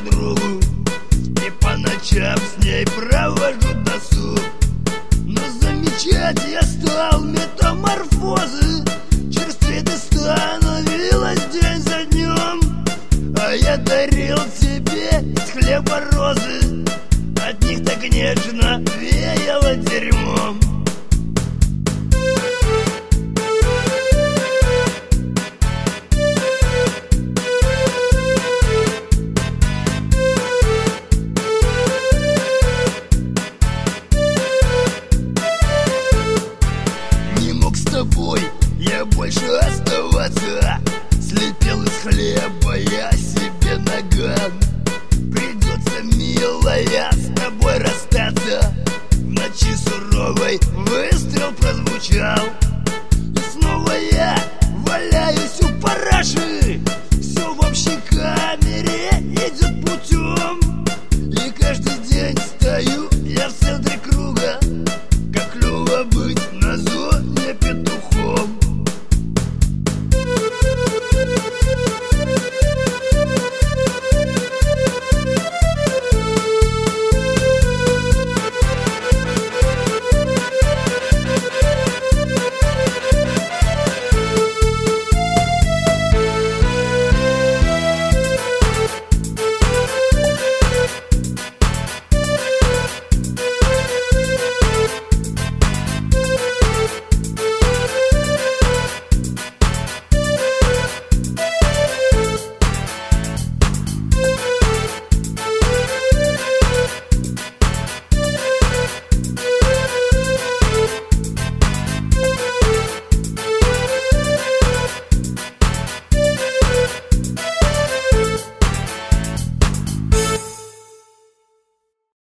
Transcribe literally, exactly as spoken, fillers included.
подругу и по ночам с ней провожу досуг. Но замечать я стал метаморфозы, черстветь становилось день за днем. А я дарил себе из хлеба розы, от них так нежно